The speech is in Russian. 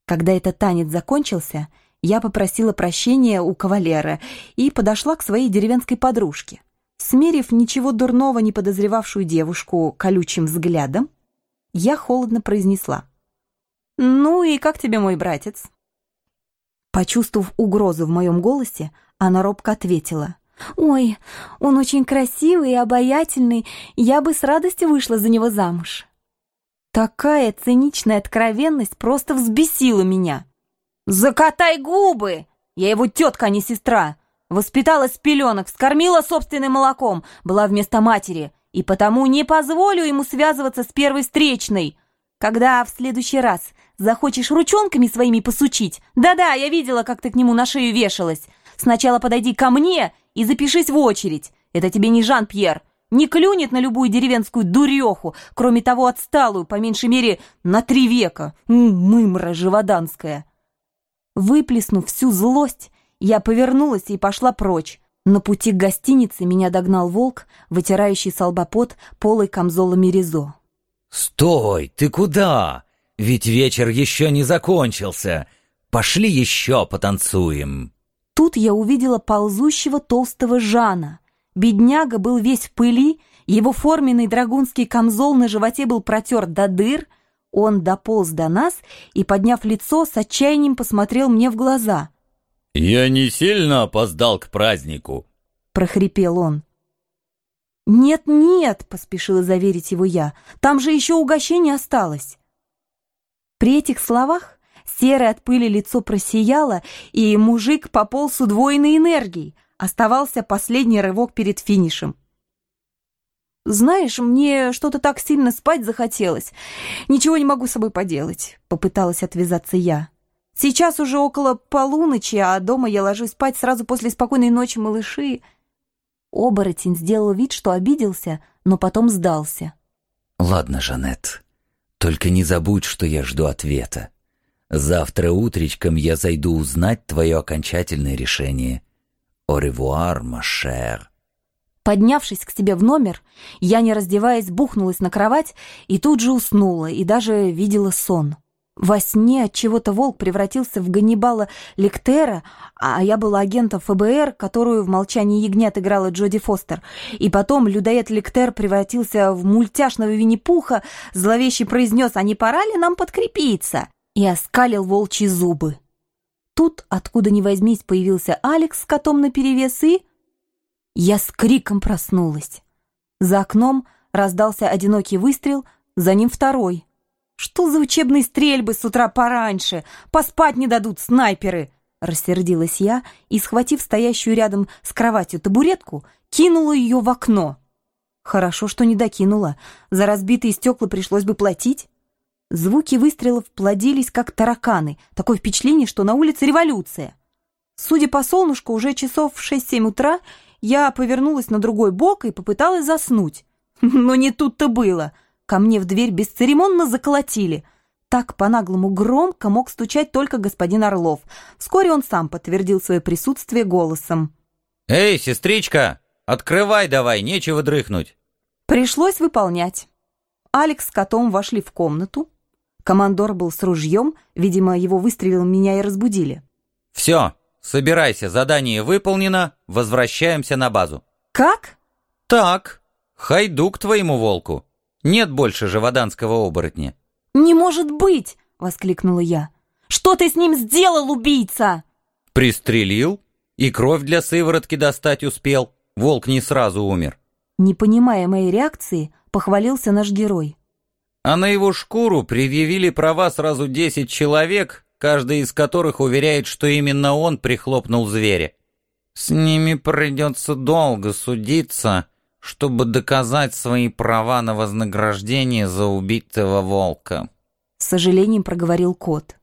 Когда этот танец закончился, я попросила прощения у кавалера и подошла к своей деревенской подружке. Смерив ничего дурного не подозревавшую девушку колючим взглядом, я холодно произнесла: «Ну и как тебе мой братец?» Почувствовав угрозу в моем голосе, она робко ответила: «Ой, он очень красивый и обаятельный, я бы с радостью вышла за него замуж». Такая циничная откровенность просто взбесила меня. «Закатай губы! Я его тетка, а не сестра. Воспитала с пеленок, скормила собственным молоком, была вместо матери, и потому не позволю ему связываться с первой встречной. Когда в следующий раз захочешь ручонками своими посучить, да-да, я видела, как ты к нему на шею вешалась, сначала подойди ко мне и запишись в очередь. Это тебе не Жан-Пьер. Не клюнет на любую деревенскую дуреху, кроме того отсталую, по меньшей мере, на 3 века. Мымра живоданская». Выплеснув всю злость, я повернулась и пошла прочь. На пути к гостинице меня догнал волк, вытирающий с лба пот полой камзола Меризо. «Стой! Ты куда? Ведь вечер еще не закончился. Пошли еще потанцуем». Тут я увидела ползущего толстого Жана. Бедняга был весь в пыли, его форменный драгунский камзол на животе был протерт до дыр. Он дополз до нас и, подняв лицо, с отчаянием посмотрел мне в глаза. «Я не сильно опоздал к празднику», — прохрипел он. «Нет-нет», — поспешила заверить его я, — «там же еще угощение осталось». При этих словах серое от пыли лицо просияло, и мужик пополз с удвоенной энергией. Оставался последний рывок перед финишем. «Знаешь, мне что-то так сильно спать захотелось. Ничего не могу с собой поделать», — попыталась отвязаться я. «Сейчас уже около полуночи, а дома я ложусь спать сразу после спокойной ночи, малыши». Оборотень сделал вид, что обиделся, но потом сдался. «Ладно, Жанет, только не забудь, что я жду ответа. Завтра утречком я зайду узнать твое окончательное решение. Au revoir, ma chère». Поднявшись к себе в номер, я, не раздеваясь, бухнулась на кровать и тут же уснула, и даже видела сон. Во сне отчего-то волк превратился в Ганнибала Лектера, а я была агентом ФБР, которую в «Молчании ягнят» играла Джоди Фостер. И потом людоед Лектер превратился в мультяшного Винни-Пуха, зловеще произнес: «А не пора ли нам подкрепиться?» и оскалил волчьи зубы. Тут, откуда ни возьмись, появился Алекс с котом наперевес, и... Я с криком проснулась. За окном раздался одинокий выстрел, за ним второй. «Что за учебные стрельбы с утра пораньше? Поспать не дадут снайперы!» Рассердилась я и, схватив стоящую рядом с кроватью табуретку, кинула ее в окно. Хорошо, что не докинула. За разбитые стекла пришлось бы платить. Звуки выстрелов плодились, как тараканы. Такое впечатление, что на улице революция. Судя по солнышку, уже часов в 6-7 утра я повернулась на другой бок и попыталась заснуть. Но не тут-то было. Ко мне в дверь бесцеремонно заколотили. Так по-наглому громко мог стучать только господин Орлов. Вскоре он сам подтвердил свое присутствие голосом. «Эй, сестричка, открывай давай, нечего дрыхнуть». Пришлось выполнять. Алекс с котом вошли в комнату. Командор был с ружьем, видимо, его выстрелом меня и разбудили. «Все, собирайся, задание выполнено, возвращаемся на базу». «Как?» «Так, хайду к твоему волку. Нет больше живоданского оборотня». «Не может быть!» — воскликнула я. «Что ты с ним сделал, убийца?» «Пристрелил и кровь для сыворотки достать успел. Волк не сразу умер». Не понимая моей реакции, похвалился наш герой. А на его шкуру предъявили права сразу 10 человек, каждый из которых уверяет, что именно он прихлопнул зверя. С ними придется долго судиться, чтобы доказать свои права на вознаграждение за убитого волка. С сожалением проговорил кот.